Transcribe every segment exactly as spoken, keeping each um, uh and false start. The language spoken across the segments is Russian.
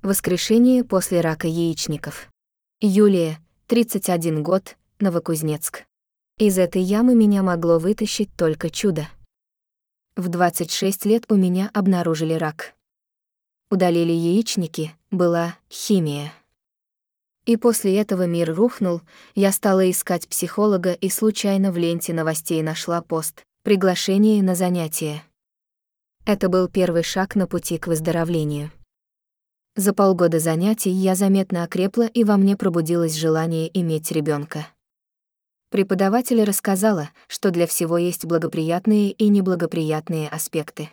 Воскрешение после рака яичников. Юлия, тридцать один год, Новокузнецк. Из этой ямы меня могло вытащить только чудо. В двадцать шесть лет у меня обнаружили рак. Удалили яичники, была химия. И после этого мир рухнул, я стала искать психолога и случайно в ленте новостей нашла пост «Приглашение на занятия». Это был первый шаг на пути к выздоровлению. За полгода занятий я заметно окрепла, и во мне пробудилось желание иметь ребенка. Преподаватель рассказала, что для всего есть благоприятные и неблагоприятные аспекты.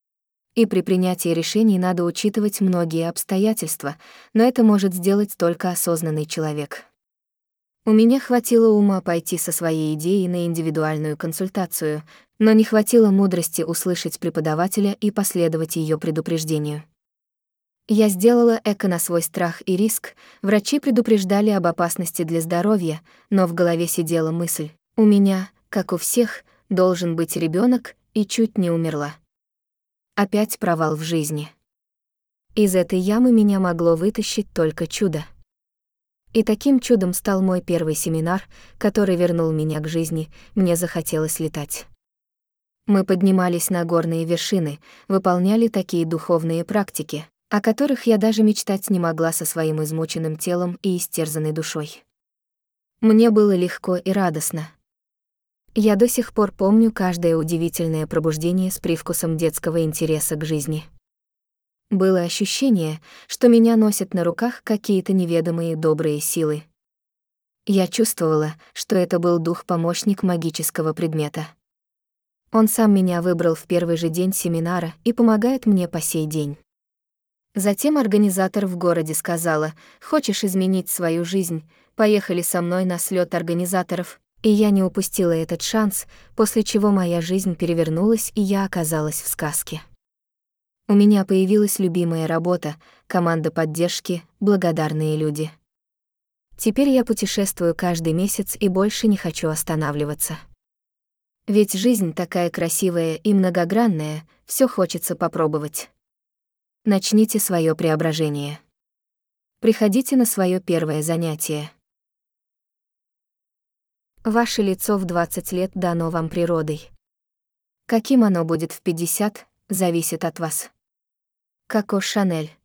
И при принятии решений надо учитывать многие обстоятельства, но это может сделать только осознанный человек. У меня хватило ума пойти со своей идеей на индивидуальную консультацию, но не хватило мудрости услышать преподавателя и последовать ее предупреждению. Я сделала эко на свой страх и риск, врачи предупреждали об опасности для здоровья, но в голове сидела мысль: у меня, как у всех, должен быть ребенок, и чуть не умерла. Опять провал в жизни. Из этой ямы меня могло вытащить только чудо. И таким чудом стал мой первый семинар, который вернул меня к жизни, мне захотелось летать. Мы поднимались на горные вершины, выполняли такие духовные практики, о которых я даже мечтать не могла со своим измученным телом и истерзанной душой. Мне было легко и радостно. Я до сих пор помню каждое удивительное пробуждение с привкусом детского интереса к жизни. Было ощущение, что меня носят на руках какие-то неведомые добрые силы. Я чувствовала, что это был дух-помощник магического предмета. Он сам меня выбрал в первый же день семинара и помогает мне по сей день. Затем организатор в городе сказала: «Хочешь изменить свою жизнь? Поехали со мной на слёт организаторов». И я не упустила этот шанс, после чего моя жизнь перевернулась, и я оказалась в сказке. У меня появилась любимая работа, команда поддержки, благодарные люди. Теперь я путешествую каждый месяц и больше не хочу останавливаться. Ведь жизнь такая красивая и многогранная, всё хочется попробовать. Начните своё преображение. Приходите на своё первое занятие. Ваше лицо в двадцать лет дано вам природой. Каким оно будет в пятьдесят, зависит от вас. Коко Шанель.